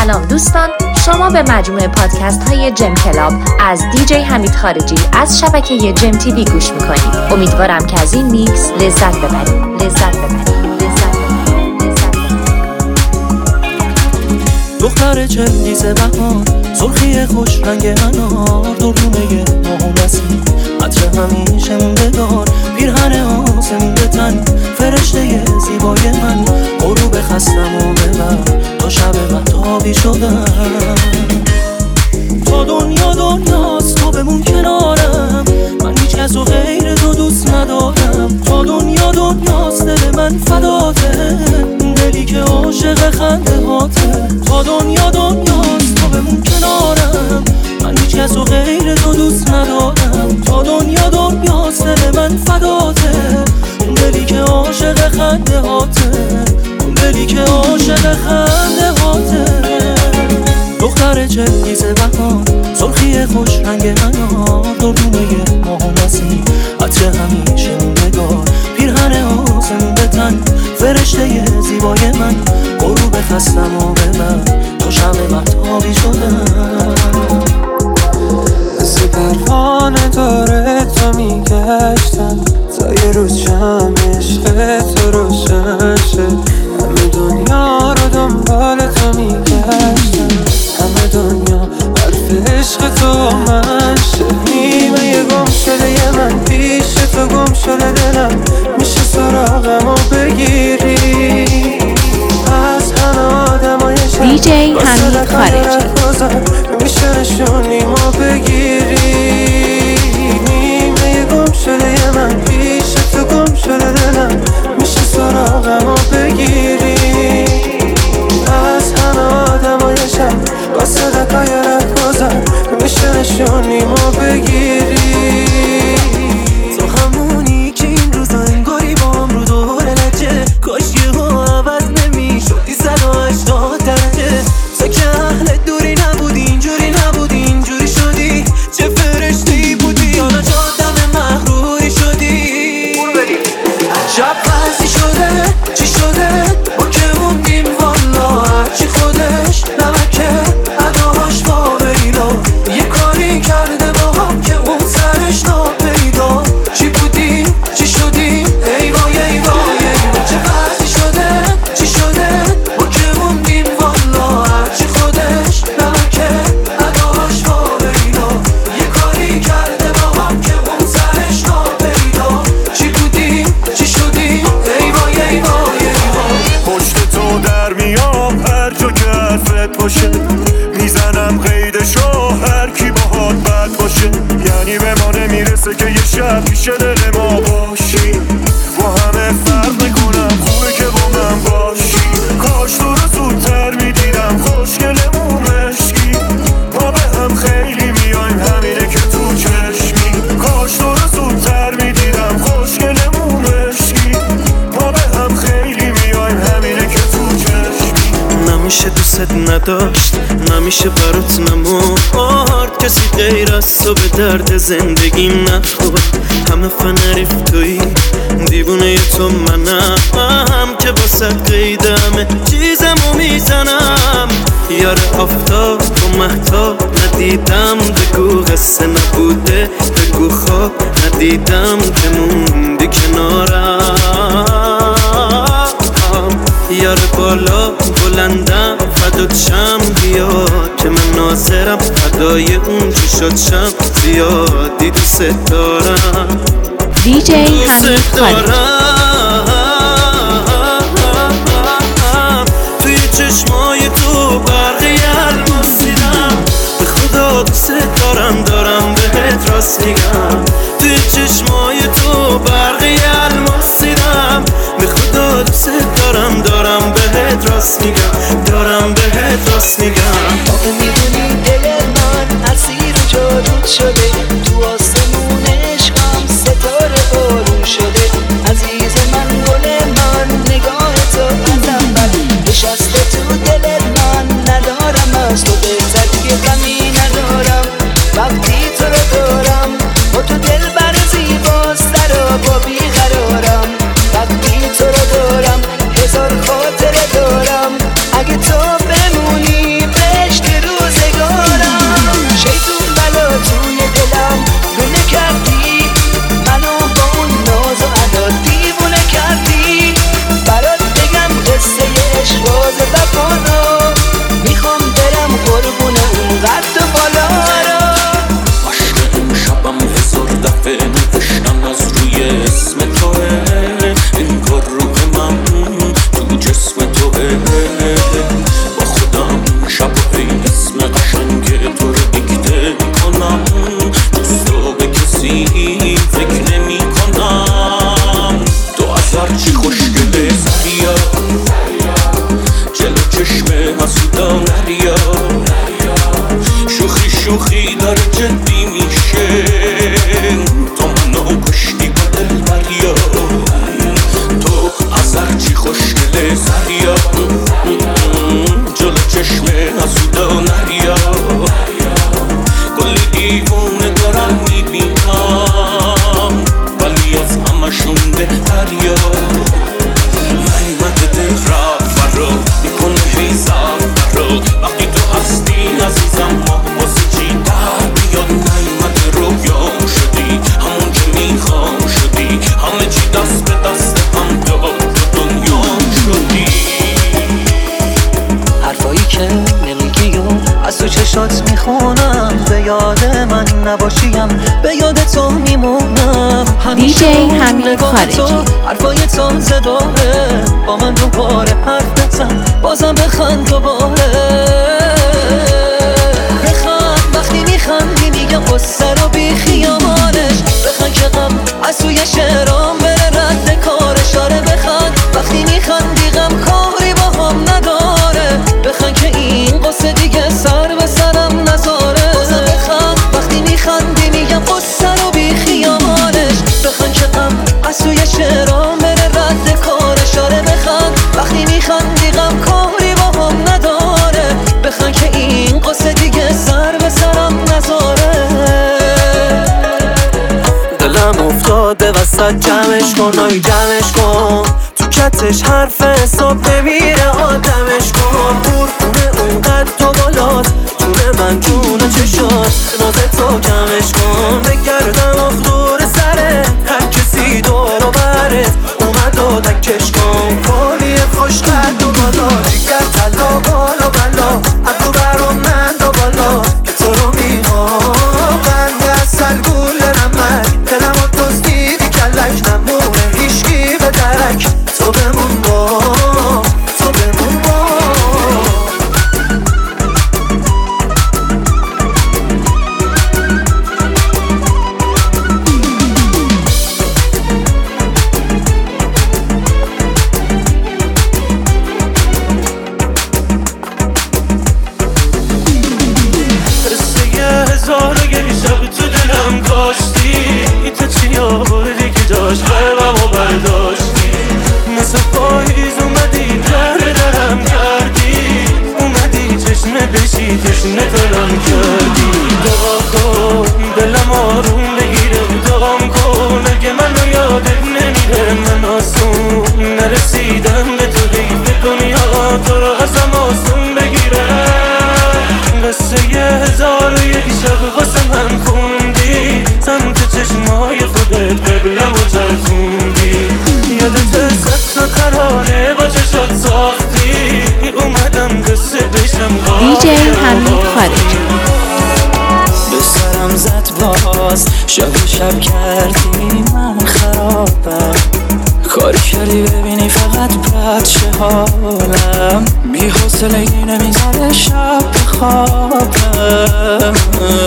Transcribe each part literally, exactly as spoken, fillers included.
سلام دوستان، شما به مجموعه پادکست های جم کلاب از دیجی حمید خارجی از شبکه جم تیوی گوش میکنید. امیدوارم که از این میکس لذت ببرید. لذت ببرید. دختر چندیز بهار، سرخی خوش رنگ انار، دورونه ماهومسی عطر همیشه موندگار، پیرهن آسمون به تن، فرشته زیبای من، غروب خستم و ببر تا شب مهتابی شدم. تا دنیا دنیاست تو بمون کنارم، من هیچ کس و غیر تو دوست ندارم. تا دنیا دنیاست دل من فداته، دلی که عاشق خنده هاته. تا دنیا دنیاست تو بمون کنارم، من هیچ کس و غیر تو دوست ندارم. تا دنیا دنیاست دل من فداته، دلی که عاشق خنده هاته، دلی که عاشق خنده هاته. دختر چندیز بهار، سرخی خوش رنگ انار، دورونه ماهومسی عطر همیشه موندگار، پیرهن آسمون به تن، فرشته زیبای من، غروب خستم و ببر تا شب مهتابی شدم. مثل پروانه داره تا میگشتم، تا یه روز شم عشق تو روشن شد. همه دنیا رو دنبال تو میگشتم، همه دنیا حرف عشق تو من شد. نیمه یه گم شده یه من، پیش تو گم شده دلم، میشه سراغم و بگیری از همه آدمای شب. دیجی حمید خارجی میشه نشونی ما بگیری. نیمه یه گم شده یه من، پیش تو گم شده دلم، میشه سراغم و بگیری از همه آدمای شب. با صدقای رهگذر میشه نشونی ما بگیری. تو همونی که این روزا انگاری با هم رو دور لجه، کاش یه ها عوض نمی شدی صد و هشتاد درجه. تو که اهل دوری نبودی، اینجوری نبودی، اینجوری شدی، چه فرشتی بودی، حالا جادم مغروری شدی. عجب وضعی شده، چی شده ما که موندیم والا، هرچی خودش نمکه اداهاش با ویلا. یه کاری کرده با هم که اون سرش ناپیدا. چی بودیم چی شدیم ای وای ای وای ای وای. چه وضعی شده چی شده ما که موندیم والا، هرچی خودش نمکه اداهاش با ویلا. یه کاری کرده با هم که اون سرش ناپیدا. چی بودیم چی شدیم ای وای ای وای ای وای. پشت تو در میام هر جا که حرفت باشه، میزنم قیدشو هر کی باهات بد باشه. یعنی به ما نمیرسه که یه شب پیش دل ما باشی، با همه فرق میکنم خوبه که با من باشی. کاش تو رو زودتر میدیدم خوشگلمون عشقی، ما به هم خیلی میایم همینه که تو چشمی. کاش تو رو زودتر میدیدم خوشگلمون عشقی، ما به هم خیلی میایم همینه که تو چشمی. نمیشه دوست نداشت، نمیشه برات نمورد، کسی غیر از تو به درد زندگیم نخورد. همه فنریف توی دیوونه تو منم، که واسه قیدمه چیزمو میزنم. یار آفتاب و مهتاب ندیدم، بگو قصه نبوده، بگو خواب ندیدم که موندی کنارم. یار بالا بلندم فدات شم، بیا که من ناظرم فدای اون چشات شم. زیادی دوست دارم دیجی حمید خارجی. توی چشمای تو برقی الماس دیدم، به خدا دوست دارم دارم بهت راست میگم. توی چشمای تو برقی الماس دیدم، به خدا دوست دارم دارم بهت راست میگم، دارم بهت راست میگم. آخه میدونی دل من اسیر جادوت شده، تو آسمون عشقم ستاره بارون شده. عزیز من گل من نگاه تو ازم بد نشسته تو دل من، ندارم از تو بهتر که غمی ندارم. وقتی تو رو دارم با تو دل بر زیباست، در با بیقرارم. وقتی تو رو دارم هزار خاطره دارم، اگه تو بمونی حسودا نریا شوخی شوخی داره جدی میشه تو منو کشتی با دل بریا تو از هرچی خوشگله زریا جلو چشم حسودا نریا کل دیوونه دارم میبینم ولی از همشون بهتریا نیمت دل رفت فرا میکنه حیزم فرا وقتی تو هستی عزیزم ما واسه چی در بیاد نیمت رویام شدی همون که میخوام شدی همه چی دست به دست هم داد تو دنیام شدی حرفایی که نمیگی و از تو چشات میخونم به یاد من نباشیم به یاد تو میمونم دیجی حمید خارجی حرفای تازه داره با من دوباره حرف بزن بازم بخند دوباره بخند وقتی میخندی میگم قصه رو بی خیامانش بخند که غم از توی شعرام بره رد کارش آره بخند وقتی میخندی غم کاری با هم نداره بخند که این قصه دیگه سر به سرم نذاره بازم بخند وقتی میخندی میگم قصه رو بی خیامانش بخند که غم از توی شعرام بره رد کارش آره بخند وقتی میخندی غم کاری با هم نداره بخند که این قصه دیگه سر به سرم نذاره دلم افتاده وسط جمعش کن آی جمعش کن تو کتش حرف حساب نمیره آدمش کن پورتونه اونقدر تو بالاست جونه من جونه چشات ناز تو کمش کن بگردم اخدور سره هر کسی دور و برت اومد و دکش کن کالی خوش قد و بالا دیگر تلا بالا بالا ادو برام من دو بالا که تو رو میخوام بنده اصل گول نمک دلم و توز دیدی کلک نمونه هیشگی به درک تو بمون با تو بمون با قلبمو برداشتی مثل پاییز اومدی در درم کردی اومدی چشمه بشی تشنه ترم کردی دعا کن دلم آروم بگیره دعام کن اگه منو یادت نمیره من آسون نرسیدم به تو حیف دنیا تو رو ازم آسون بگیره قصه یه هزار و یک شب واسه من خوندی سمت چشمای خودت قبلم و چرخوندی یادت ست تا قراره با چشات ساختی اومدم قصه بشم دیجی حمید خارجی به سرم زد باز شب شب کردی من خرابم کاری کردی ببینی فقط بد شه حالم بی حوصلگی نمیذاره شب بخوابم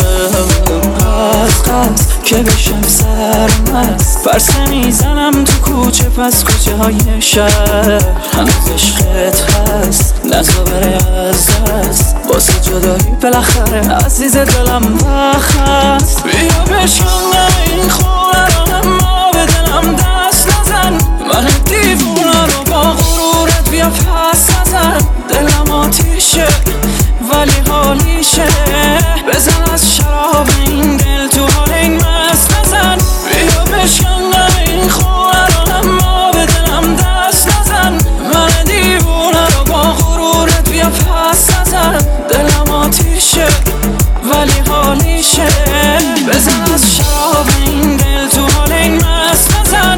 قصد قصد که بشم سرمست پرسه میزنم تو کوچه پس کوچه های شهر هنوز عشقت هست نزا بره از دست واسه جدایی بالاخره عزیز دلم وقت هست بیا بشکنم این خونه رو اما به دلم دست نزن من دیوونه رو با غرورت بیا پس نزن دلم آتیشه ولی حالیشه بزن از شراب این دل تو حال این مست نزن بیا بشکنم این خونه رو اما به دلم دست نزن من دیوونه رو با غرورت بیا پس نزن دلم آتیشه ولی حالیشه بزن از شراب این دل تو حال این مست نزن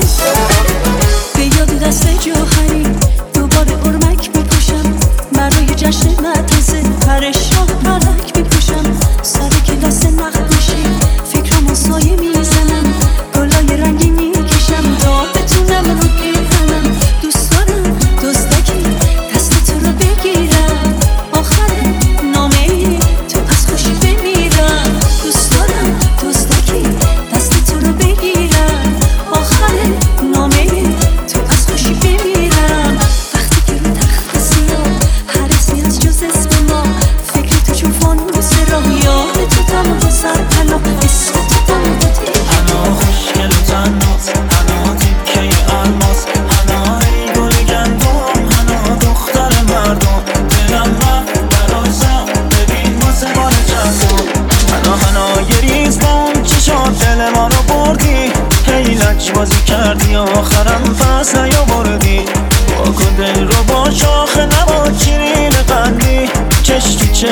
بیاد دست جوهری دوباره قرمک میپوشم برای جشن مدرسه پرشان پرک میپوشم سر کلاس نقد میشی فکرم و سایه میزنم گلای رنگی میکشم تا بتونم رو پیرنم دوست دارم دزدکی دست تو رو بگیرم آخر نامه تو پس خوشی بمیرم دوست دارم دزدکی دست تو رو بگیرم آخر نامه تو پس خوشی بمیرم وقتی که رو تخت سیاه هر اسمی از جز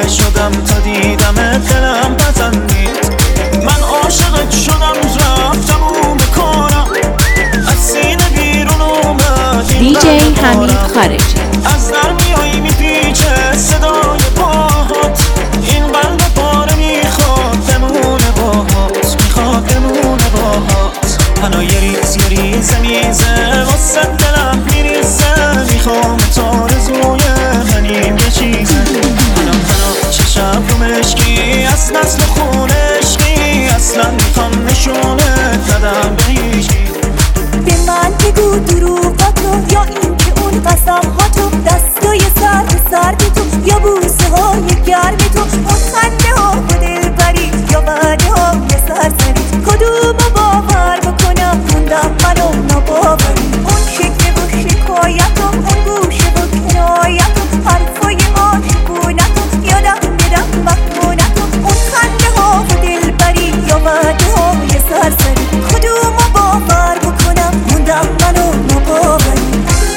عاشق شدم تا دیدم دلم بزنید. من عاشقت شدم رفتم اون بکنم از سینه بیرون اومد دی جی حمید خارجی. از در میایی میپیچه صدای پاهات، این قلب پاره میخواد بمونه باهات، میخواد بمونه باهات. تنها یه ریز یه ریزه میزه واسه دلم میریزه، میخوام تا رزوی منیم یه چیزه. منم تنها چشم رو مشکی از نسل خونشکی، اصلا میخوام نشونه ندم به هیچی. به من بگو دروغاتو یا این که اون قسم هاتو، دستای سرد سرد تو یا بوسه های گرم تو، اون خنده ها و دل بری یا وعده های سرسری. کدومو باور بکنم موندم منو نباوری. اون شکل و شکایتو، اون گوشه و کنایتو، حرفای عاشقونتو یادم بدم مخمونتو، اون خنده ها و دل بری یا وعده های سرسری. کدومو باور بکنم موندم منو نباوری.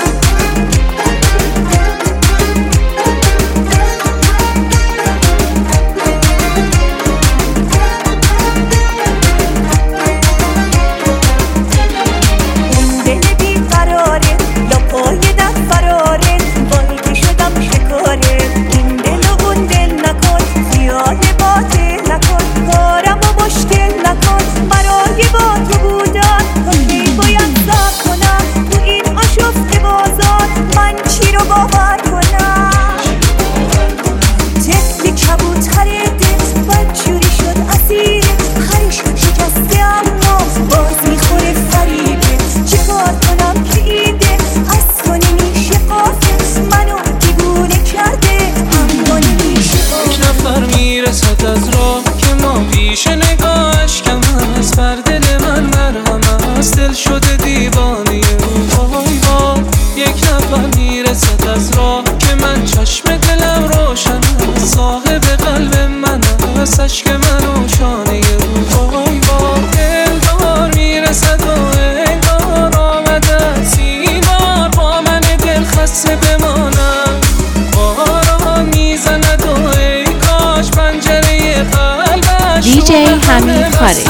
دی جی حمید خارجی.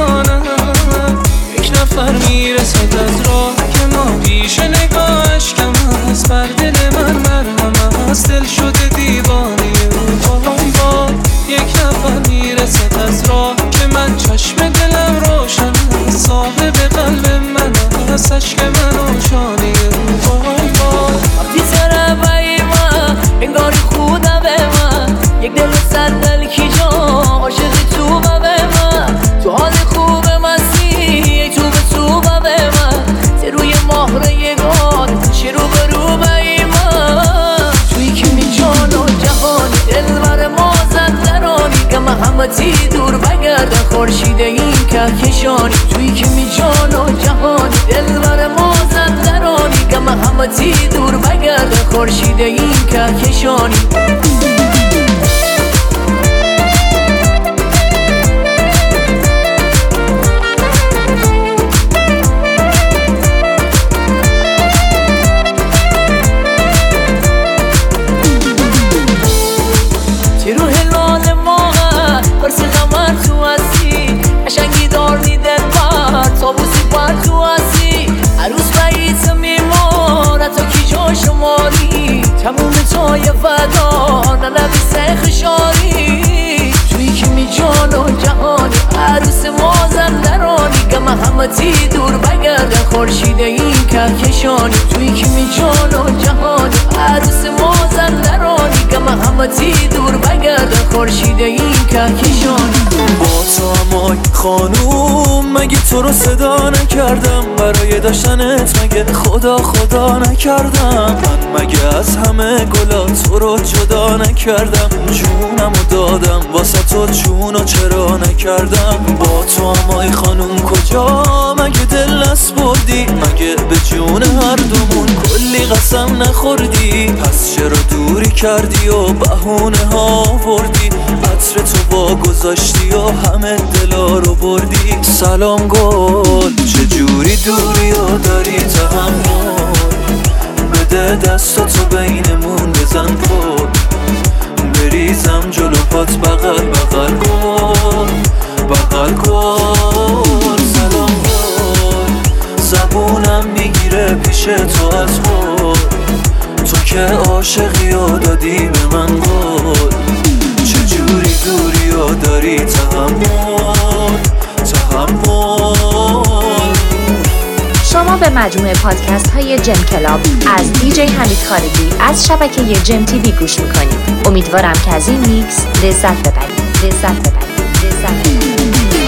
یک نفر میرسد از راه که ما پیش نگاهش کم است، بر دل من مرهم است، دل شده دیوانه او. وای وای یک نفر میرسد از راه که من چشم دلم روشن است، صاحب قلب من است، عشق من و شانه او. وای وای وقتی طرفای من انگار خودم به من، یک دل صندل کی جا عاشق تو به من، تو حال خوب مستی تو به تو به من، ته روی مهر یگان چه رو به رو به من. توی که می جان و جهان دل بر ما زندرانی، گم همتی دور بگرده خورشید این کهکشانی. توی که می جان و جهان دل بر ما زندرانی، گم همتی دور بگرده خورشید این کهکشانی. تموم توی فدا نه نبیسه خشاری. توی که می جان و جهانی عروس ما زندرانی، گم همتی دور بگرده خورشید این کهکشانی. توی که می جان و جهانی عروس ما زندرانی، گم همتی دور بگرده خورشید این کهکشانی. با تو امای خانوم مگه تو رو صدا نکردم، برای داشتنت مگه خدا خدا نکردم. من مگه از همه گلا تو رو جدا نکردم، جونم رو دادم واسه تو جونو چرا نکردم. با تو امای خانوم کجا مگه دل نسپردی، مگه به جون هر دومون کلی قسم نخوردی. پس چرا دوری کردی و بهونه ها وردی، عطر تو با گذاشتی و همه دلا رو بردی. سلام گل چجوری دوری و داری تحمل، بده دست تو بینمون بزن پل، بریزم دادی به من قول، چجوری دوری و داری تحمل تحمل. شما به مجموعه پادکست های جم کلاب از دیجی حمید خارجی از شبکه جم تیوی گوش میکنید. امیدوارم که از این میکس لذت ببرید. لذت ببرید. لذت ببرید.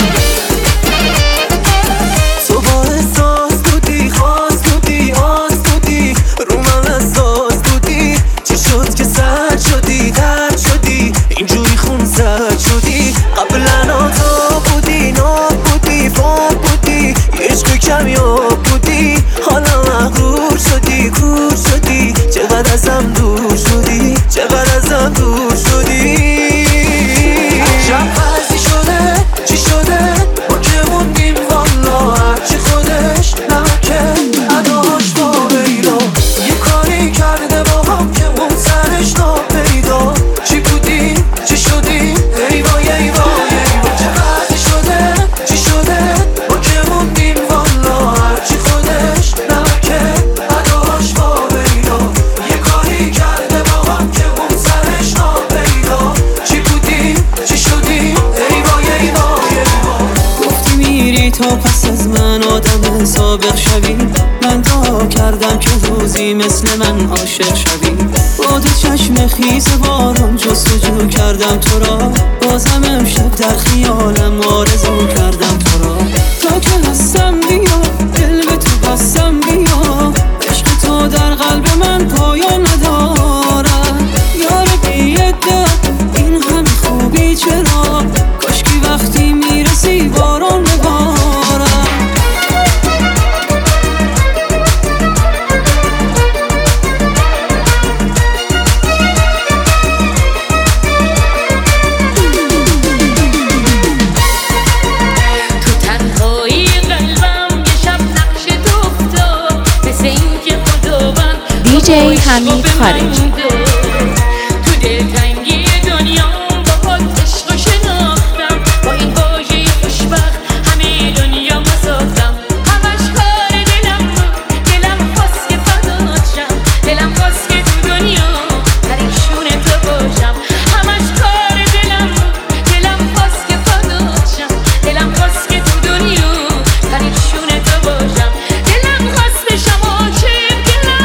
تو با احساس بودی، خواست بودی، آس بودی، رو من اساس بودی، چی شد که سرد شدی، درد شدی، اینجوری خون زد شدی. قبلا تو بودی، ناب بودی، فاب بودی، عشق کمیاب بودی، حالا مغرور شدی، کور شدی، چقدر ازم دور شدی، چقدر ازم دور شدی. شب خزی شده، چی شده، ما که موندیم والا، هرچی خودش نمکه اداش با بیلا، یه کاری کرده با هم که اون سرش ناپیدا. چی بودیم، چی شدیم، ای وای ای وای ای وای. چه خزی شده، چی شده، ما که موندیم والا، هرچی خودش نمکه اداش با بیلا، یه کاری کرده با هم که اون سرش ناپیدا. چی بودیم، چی شدیم، ای وای ای وای ای وای. گفتی میری تا پس از من آدم سابق شوی، من دعا کردم که روزی مثل من عاشق شوی. با دو چشم خیز باران جستجو کردم تو را، بازم امشب در خیالم آرزو کردم تو را. تا که هستم بیا، دل به تو بستم بیا، عشق تو در قلب من پایان ندارد. یار بی ادعا این همه خوبی چرا، کاشکی وقتی میرسی باران نبارد. دیجی حمید خارجی. تو دلتنگی دنیا با خود عشق و شناختم، با این واژه خوشبخت همه دنیا ما ساختم. همش کار دلم بود، دلم خواست که فدات شم، دلم خواست که تو دنیا پریشون تو باشم. همش کار دلم بود، دلم خواست که فدات شم، دلم خواست که تو دنیا پریشون تو باشم. دلم خواست بشم عاشق، دلم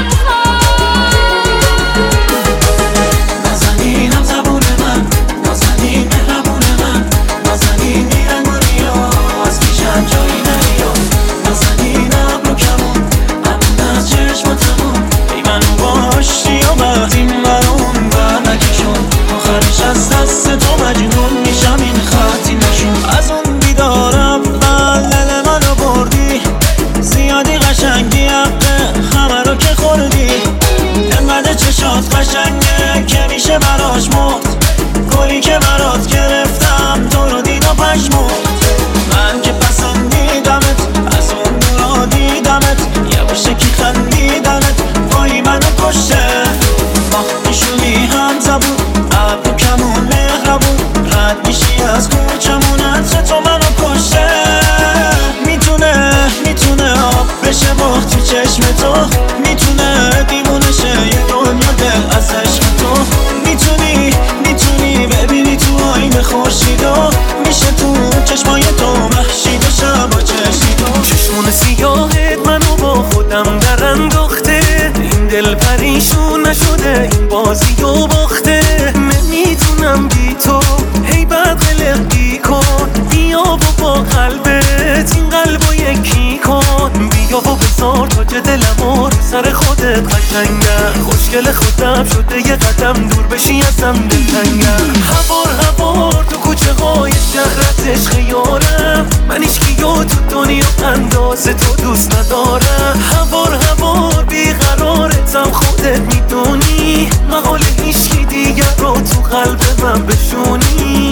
نازنینم زبون من، نازنین مهربون من، نازنین میرنگ و ریاض پیشم جایی نریا. نازنینم رو کمون، همون از چشماتمون، ای منو باشی و وقتیم برون بر نکشون. آخرش از دست تو مجنون میشم، این خطی نشون. از اون بیدارم من دل منو بردی، زیادی قشنگی حقه همه رو که خوردی. انقدر چشات قشنگه که میشه براش مرد، گلی که برات گرفتم تو رو دید و پشمرد. من که پسندیدمت، از اون دورا دیدمت، یه باشه که خندیدمت پایی منو کشه. ماه میشونی هم زبون، ابرو کمون مهربون، رد میشی از کوچمون، عطر تو منو کشه. میتونه میتونه آب بشه باخت تو چشم تو، میتونه دیوونه شه یه دنیا دل از عشق تو. میتونی میتونی ببینی تو آینه خورشیدو، میشه تو چشمای تو محشید و شبا چشیدو. چشمون سیاهت منو با خودم در انداخته، این دل پریشون نشده، این بازی و باخته. نمیتونم بی تو هی بد قلقی کن، بیا و با قلبت این قلبو یکی کن. بیا و بذار تاج دلمو رو سر خودت قشنگم، خوشگل خودم شده یه قدم دور بشی ازم دلتنگم. هوار هوار تو کوچه های شهرت عشق یارم، من ایشکیو تو دنیا اندازه تو دوست ندارم. هوار هوار بیقرارتم خودت میدونی، محال هیچکی دیگر رو تو قلب من بشونی.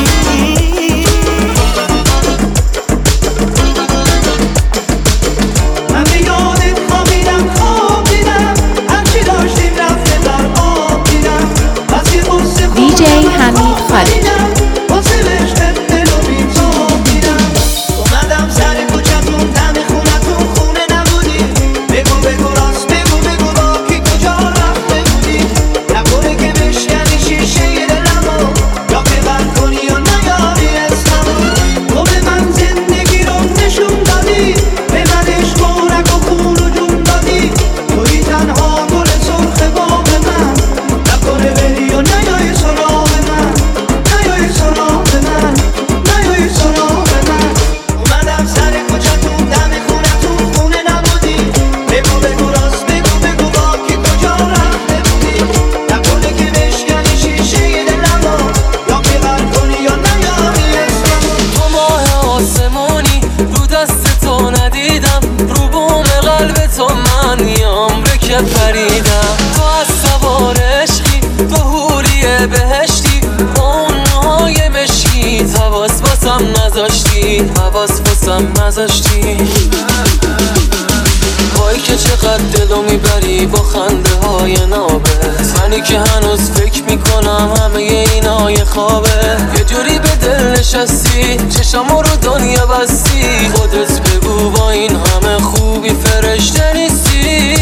دیجی حمید خارجی. بگو بگو راست بگو بگو با کی کجا رفته بودی، نکنه که بهشتی با اون موهای مشکیت حواس واسم نذاشتی حواس واسم نذاشتی وای که چقدر دلو میبری با خنده های نابت منی که هنوز فکر میکنم همه اینا یه خوابه یه جوری به دل نشستی چشمو رو دنیا بستی خودت بگو با این همه خوبی فرشته نیستی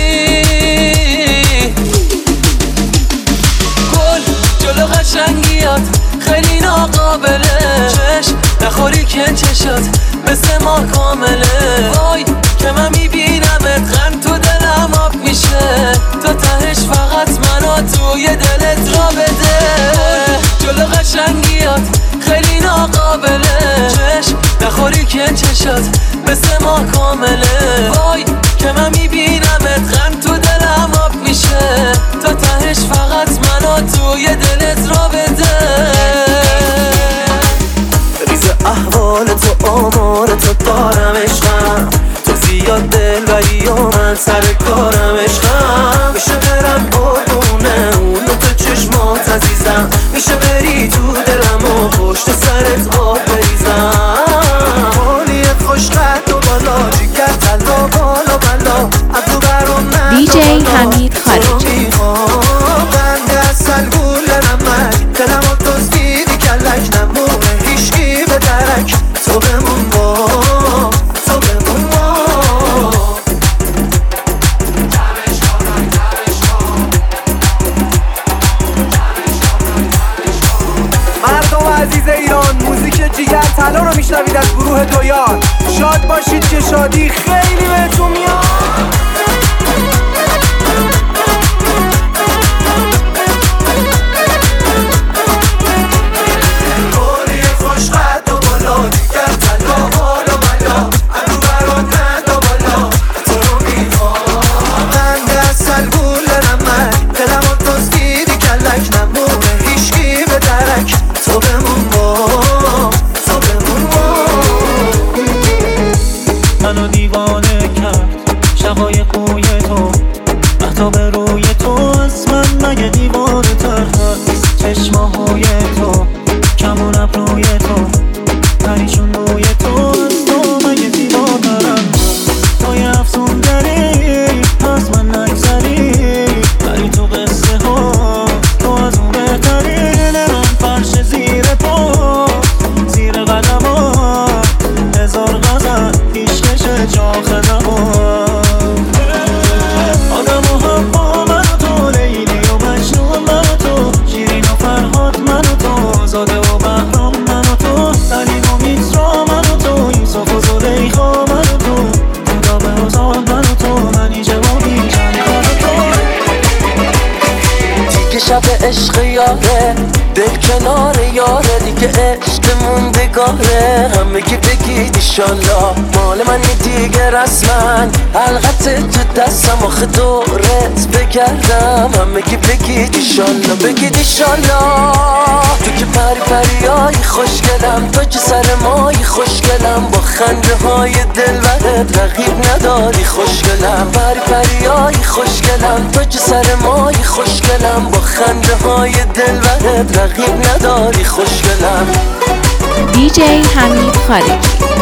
گل جلو قشنگیات خیلی ناقابله چشم نخوری که چشات مثل ما کامله وای که من میبینمت غم تو دلم آب میشه تا تهش فقط منو توی دلت را بده جلو قشنگیات خیلی ناقابله چشم نخوری که چشات مثل ما کامله وای که من میبینمت غم تو دلم آب میشه تا تهش فقط منو توی دلت را بده ریز احوال تو آمار تو دارم عشقم تو زیاد دل بری و من سر کارم عشقم میشه برم قربونه اونو تو چشمات عزیزم میشه بری تو دلم و پشت سرت آب بریزم حالیت خوش قد و بالا جگر تلا بالا بالا ابرو برام نه دی جی حمید خارجی بنده اصل گول نمک دلم و دزدیدی کلک نمونه هیشگی به درک تو بمون با تو بمون با مردم عزیز ایران موزیک جیگر طلا رو میشنوید از گروه دویار شاد باشید که شادی خیلی بهتون میاد عشق یاره دل کنار یاره دیگه عشق موندگاره همه که بگید ایشالله مال من دیگه رسما حلقت تو دستم آخه دورت بگردم همه که بگید ایشالله بگید ایشالله تو که پری پریایی خوشگلم تو که سر مایی خوشگلم با خنده های دلبرت رقیب نداری خوشگلم پری پریایی خوشگلم تو که سر مایی خوشگلم با خنده های دلبرت رقیب نداری خوشگلم دی جی حمید خارجی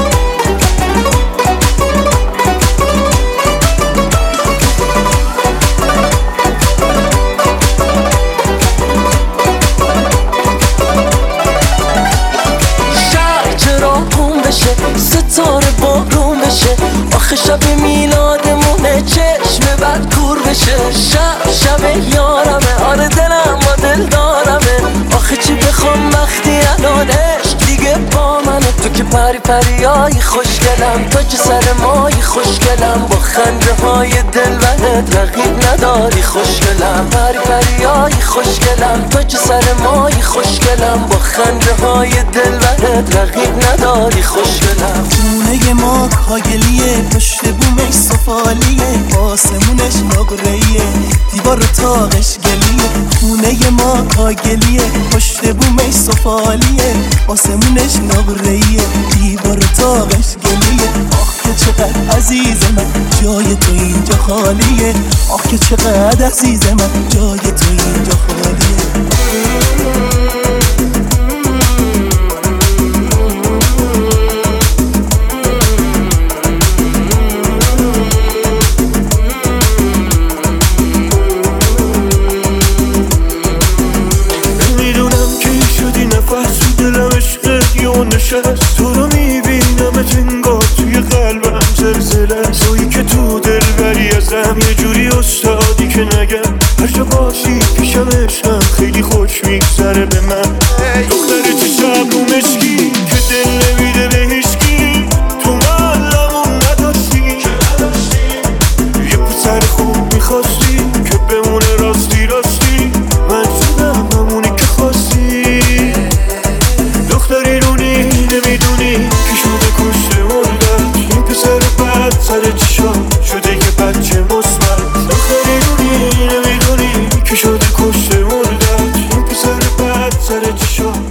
ستاره بارون بشه آخه شب میلادمونه چشم بد کور بشه شب شب یارمه آره دلم با دل دارمه آخه چی بخوام وقتی الان عشق دیگه با منه تو که پری پریایی خوشگلم تو که سر مایی خوشگلم با خنده های دلبرت رقیب نداری خوشگلم پری پریایی خوشگلم تو که سر مایی خوشگلم با خنده های دلبرت رقیب نداری خوشگلم خونه ما کاگلیه پشت بومش سفالیه آسمونش نقره‌ایه دیوار تاقش گلیه خونه ما کاگلیه پشت بومش سفالیه آسمونش نقره‌ایه دیوار تاقش گلیه آخ که چقدر عزیز من جای تو اینجا خالیه آخ که چقدر عزیز من جای تو اینجا خالیه نشست. تو رو میبینمت انگار توی قلبم زلزله، تویی که تو دل بری ازم یه جوری استادی که نگم هر جا باشی پیشم عشقم خیلی خوش میگذره به من. دختر چشم رو مشکی که دل نمیده به هیچکی، تو معلمون نداشتی یه پسر خوب میخواستی که بمونه راستی راستی، من شدم همونی که خواستی. دختری رونی نمیدونی که شده کشته مردم، این پسر بد سر چشم شده یه بچه مثبت. دختری رونی نمیدونی که شده کشته مردم، این پسر بد سر چشم